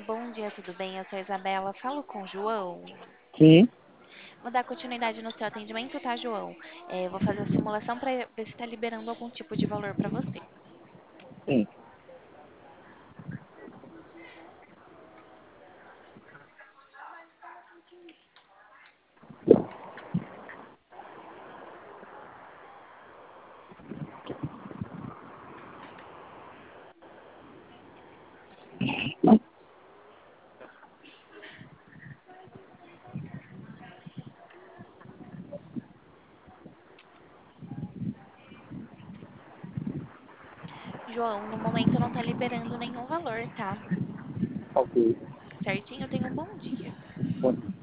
bom dia, tudo bem? Eu sou a Isabela, falo com o João. Sim, Vou dar continuidade no seu atendimento, tá, João? Eu vou fazer a simulação para ver se está liberando algum tipo de valor para você. sim. João, no momento não está liberando nenhum valor, tá? Ok. Certinho? Tenha um bom dia. Bom